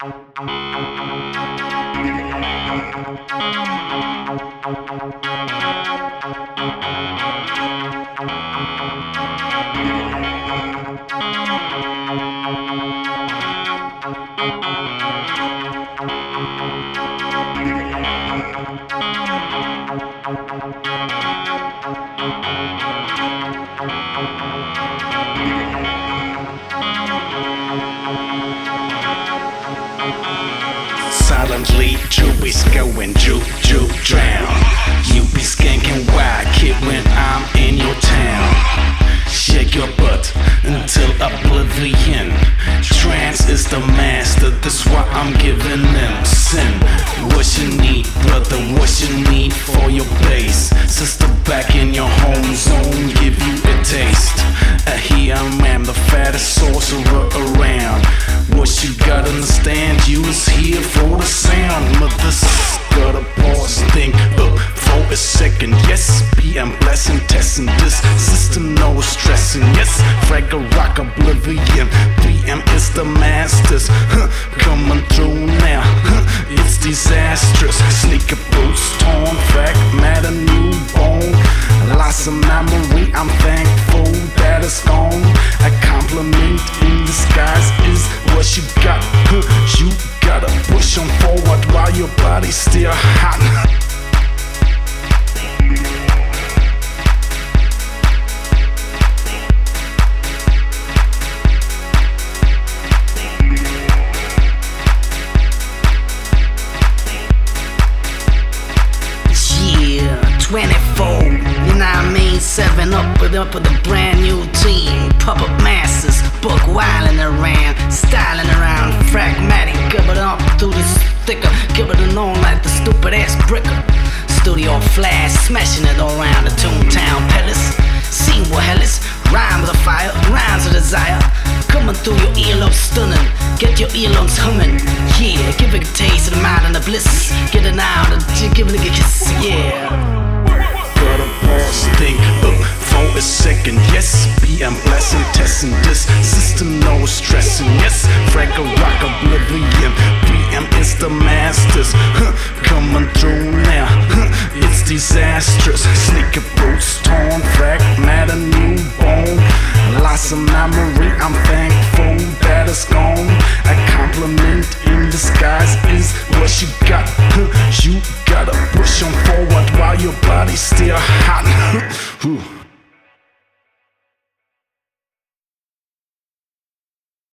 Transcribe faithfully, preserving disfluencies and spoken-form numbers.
Silently, Juby's going Ju Ju drown. You be skanking wild, kid, when I'm in your town. Shake your butt until oblivion. Trance is the master, that's why I'm giving them sin. What you need, brother, what you need for your base. Sister back in your home zone, give you a taste. Uh, here I am, the fattest sorcerer around. What you gotta understand, you is here for the sound. Mother gotta pause, think up for a second. Yes, B M blessing, testing this system, no stressing. Yes, fraggle rock oblivion. B M is the masters, huh, coming through now. Huh, it's disastrous. Sneaker boots, torn, fact matter, newborn. Lots of memory, I'm thankful that it's gone. A compliment in disguise is what you got. Huh, you gotta push on forward while your body's still hot. twenty-four, you know what I mean? Seven up with up with a brand new team. Puppet masters, book wildin' around, styling around, pragmatic, give it up through the sticker, give it a on like the stupid ass bricker. Studio flash, smashing it all around the Toontown Palace. Scene what hell is, rhyme with a fire, rhymes with desire. Coming through your earlobes stunning, get your earlobes humming. Yeah, give it a taste of the mind and the bliss. Get it out, give it a kiss, yeah. Gotta pause, think up for a second. Yes, B M blessing, testing this system, no stressing. Yes, fraggle rock